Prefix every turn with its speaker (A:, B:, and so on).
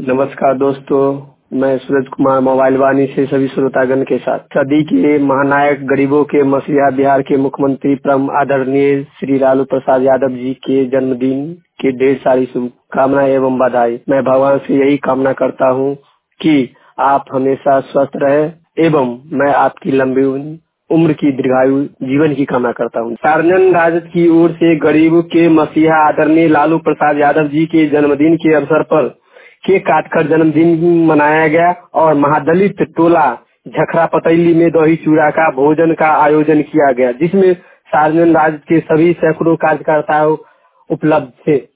A: नमस्कार दोस्तों, मैं सूरज कुमार मोबाइल वाणी से सभी श्रोतागण के साथ सदी के महानायक गरीबों के मसीहा बिहार के मुख्यमंत्री परम आदरणीय श्री लालू प्रसाद यादव जी के जन्मदिन के ढेर सारी शुभकामनाएं एवं बधाई। मैं भगवान से यही कामना करता हूं कि आप हमेशा स्वस्थ रहे एवं मैं आपकी लंबी उम्र की दीर्घायु जीवन की कामना करता हूँ। सार्जन राजद की ओर से गरीबों के मसीहा आदरणीय लालू प्रसाद यादव जी के जन्मदिन के अवसर पर केक काटकर जन्मदिन मनाया गया और महादलित टोला झखरा पतैली में दही चूड़ा का भोजन का आयोजन किया गया, जिसमें सार्जन राजद के सभी सैकड़ों कार्यकर्ता उपलब्ध थे।